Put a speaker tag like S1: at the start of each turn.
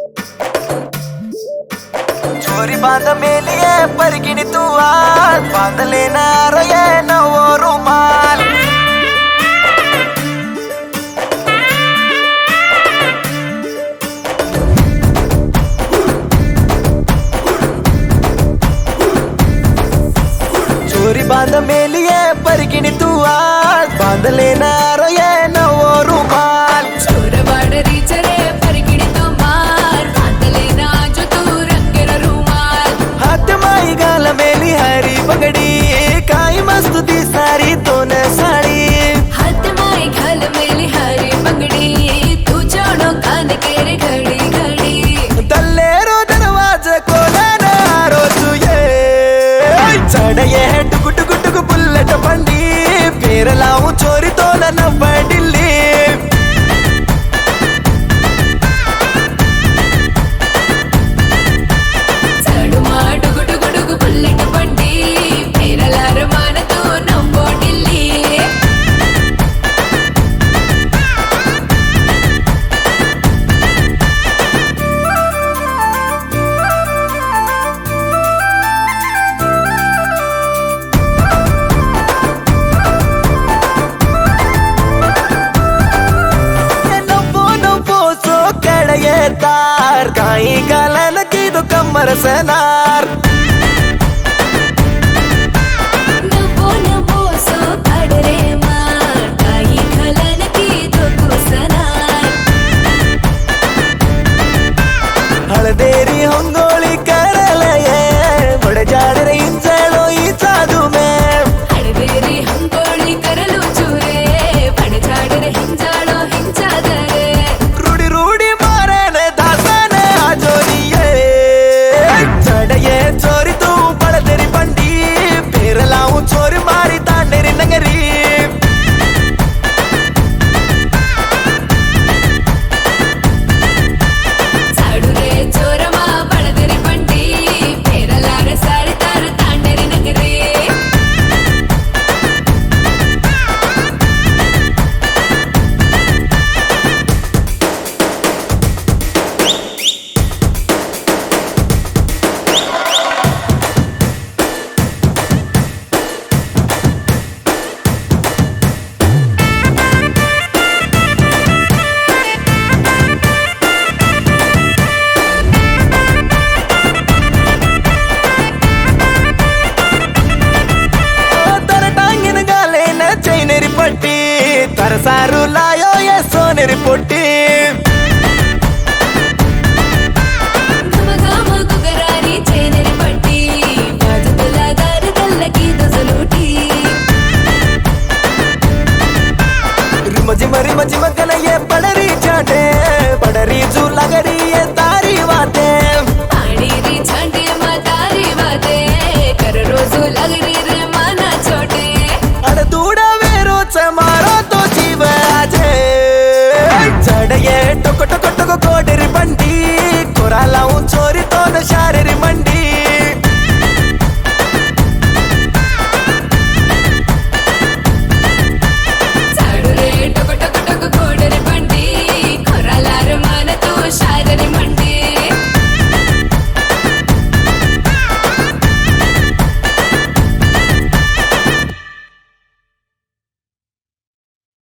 S1: चोरी बांध मेलिए परगिनी तू आज बांध लेना रोये न वो रुमाल चोरी बांध मेलिए परगिनी तू आज बांध लेना रोये न वो रुमाल
S2: चोरवाड़ रीचरे परगिनी तो मार बांध लेना जो तू रंगेर रुमाल
S1: हाथ माई गाल मेली हरी पगड़ी काई मस्त दी सारी दोन साड़ी
S2: हाथ माई घाल मेली हरी पगड़ी तू जोड़ो कान केरे घड़ी घड़ी
S1: दल्लेरो दरवाजे खोला ना रोजु ये चढ़े टुकु टुकु टुकु बुलेट बंडी फिर लाऊं चोरी तोला न बडिल्ली
S2: चढ़ुमा डुगु डुगु डुगु बुलेट बंडी फेरलार मान तू नंबो ఢిల్లీ
S1: नब्बो नब्बो सो कड़े तार काई गालन की तो कमर से नार
S2: नवो नवो सो कड़रे मार काई खलन की तो सनार
S1: हळदेरी होंगोळी करलये बड़ जाडरे इंचलो ई चादू में
S2: हड़वेरी हंगोळी करलू चूरे पड़झाड़र हिंजाड़ो हिंचादरे
S1: रूडी रूडी मारे ने दासने आजोरिये चढ़े चोरी तू बड़ तेरी बंडी फिर लाऊं चोरी मारी तांडेरी नगरी
S2: चाडू रे चोरमा बड़दरी बंडी फेरलार सारी तार तांडेरी नगरी
S1: तर टांगिन गाले न चैनेरी पट्टी तर सारू लायो ये सोनेरी पोट्टी
S2: घम घम गुगरारी चेनेरी पट्टी बाजुला दार दल्लकी दजलूटी
S1: रिमझिम रिमझिम कन ये बड़री चाटे बड़री झूला गरी ये